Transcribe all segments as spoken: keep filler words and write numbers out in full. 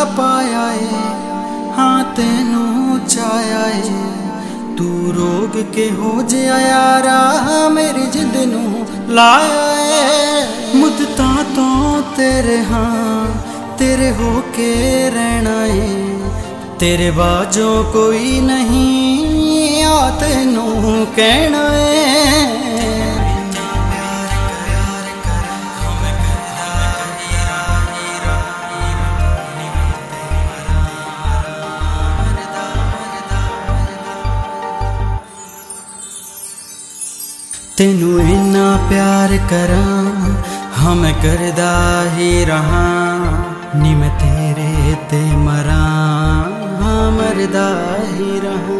पाया है, हाँ तेनू चाया है। तू रोग के हो जया यारा मेरी जिद नू लाया है। मुद्दतां तो तेरे हाँ तेरे हो के रहना है। तेरे बाजों कोई नहीं आ तेनू कहना है। तेनू इन्ना प्यार करा हम करदा ही रहा, नी मैं तेरे ते मरा हाँ मरदा ही रहा।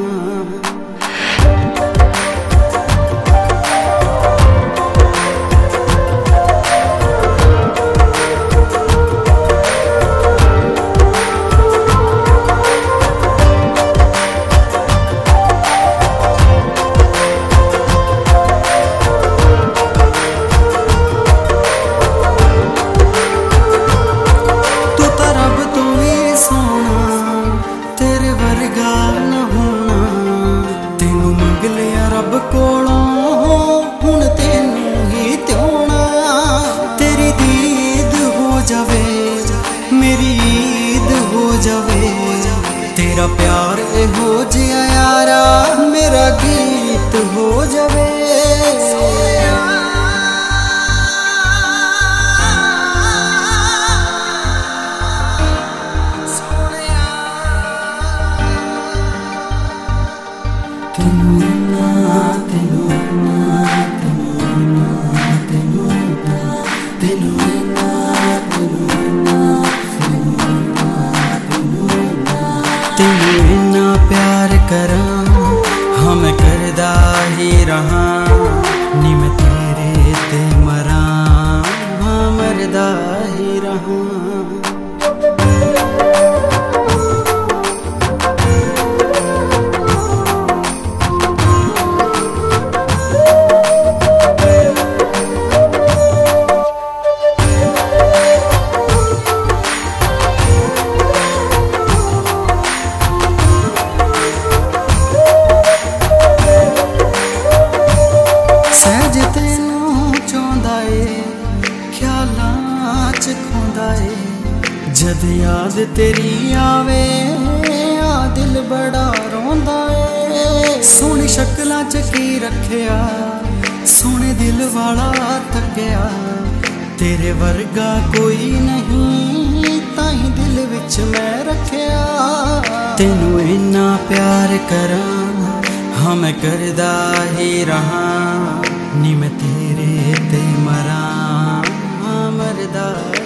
रब कोलों हुण तेनू ही त्योना, तेरी दीद हो जावे मेरी ईद हो जावे। तेरा प्यार हो जिया यारा मेरा गीत हो जावे। तेनू इन्ना प्यार करा हम करदा ही रहा, नी मैं तेरे ते मरा हाँ मरदा ही रहा। जद याद तेरी आवे आ दिल बड़ा रोंदा है। सोहनी शक्लां च की रखिया सोहने दिल वाला थकिया। तेरे वर्गा कोई नहीं ताही दिल विच मैं रखिया। तेनू इन्ना प्यार करा हम करदा ही रहा, नी मैं तेरे ते मरा हाँ मरदा।